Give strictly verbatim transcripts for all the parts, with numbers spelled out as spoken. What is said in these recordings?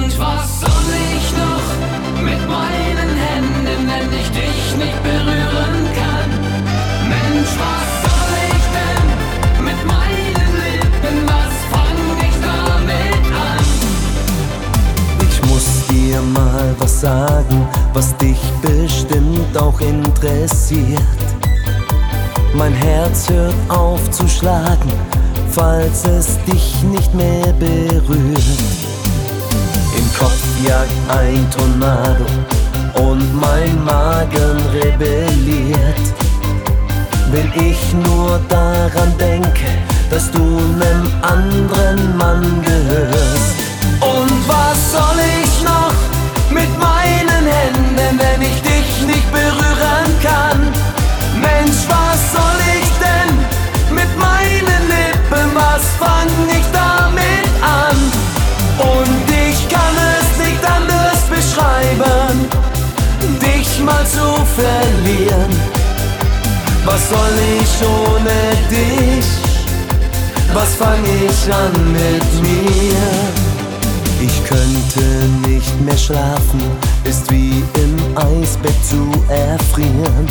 Mensch, was soll ich noch mit meinen Händen, wenn ich dich nicht berühren kann? Mensch, was soll ich denn mit meinen Lippen, was fang ich damit an? Ich muss dir mal was sagen, was dich bestimmt auch interessiert. Mein Herz hört auf zu schlagen, falls es dich nicht mehr berührt. Im Kopf jagt ein Tornado und mein Magen rebelliert, wenn ich nur daran denke, dass du nem anderen Mann gehörst. Und was soll ich noch mit meinen Händen, wenn ich dich nicht berühren kann? Mensch, was soll ich denn mit meinen Lippen, was fang ich damit an? Und ich kann es nicht anders beschreiben, dich mal zu verlieren. Was soll ich ohne dich? Was fang ich an mit mir? Ich könnte nicht mehr schlafen, ist wie im Eisbett zu erfrieren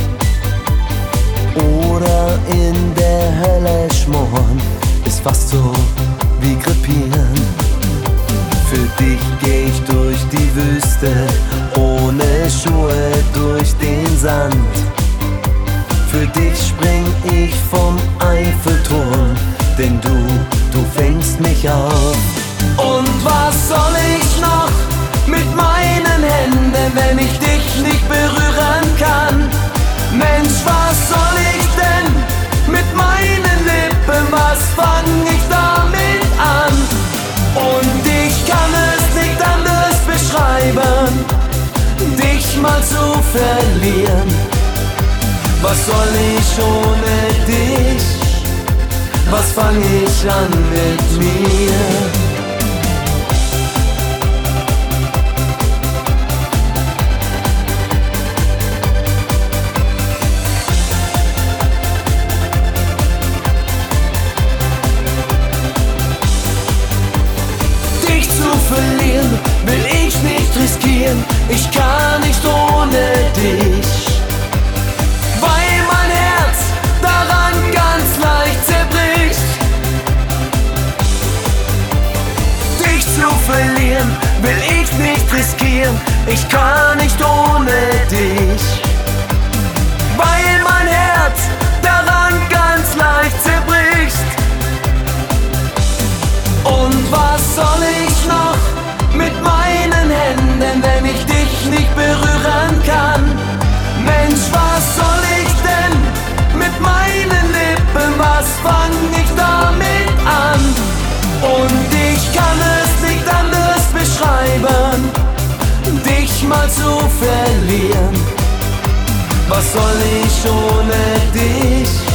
oder in der Hölle schmoren, ist fast so wie krepieren. Für dich geh ich durch die Wüste, ohne Schuhe durch den Sand. Für dich spring ich vom Eiffelturm, denn du, du fängst mich auf. Und was soll ich noch mit meinen Händen, wenn ich dich nicht berühren kann? Mensch, was soll ich denn mit meinen Lippen, was fang ich damit an? Und ich kann es nicht anders beschreiben, dich mal zu verlieren. Was soll ich ohne dich? Was fang ich an mit mir? Verlieren will ich nicht riskieren, ich kann nicht ohne dich, weil mein Herz daran ganz leicht zerbricht. Dich zu verlieren will ich nicht riskieren, ich kann nicht ohne dich, weil mein Herz daran ganz leicht zerbricht. Und was soll ich noch mit meinen Händen, wenn ich dich nicht berühren kann? Mensch, was soll ich denn mit meinen Lippen, was fang ich damit an? Und ich kann es nicht anders beschreiben, dich mal zu verlieren. Was soll ich ohne dich?